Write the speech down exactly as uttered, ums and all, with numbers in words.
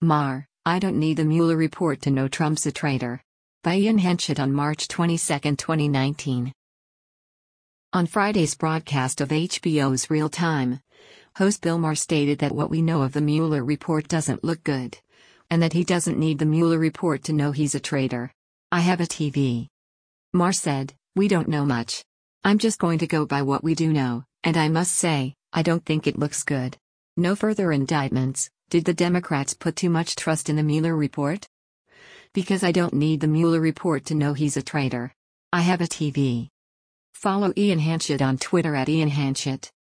Maher, I don't need the Mueller report to know Trump's a traitor. By Ian Henchett on March twenty-second, twenty nineteen. On Friday's broadcast of H B O's Real Time, host Bill Maher stated that what we know of the Mueller report doesn't look good, and that he doesn't need the Mueller report to know he's a traitor. I have a T V. Maher said, "We don't know much. I'm just going to go by what we do know, and I must say, I don't think it looks good." No further indictments. Did the Democrats put too much trust in the Mueller report? Because I don't need the Mueller report to know he's a traitor. I have a T V. Follow Ian Henchett on Twitter at Ian Henchett.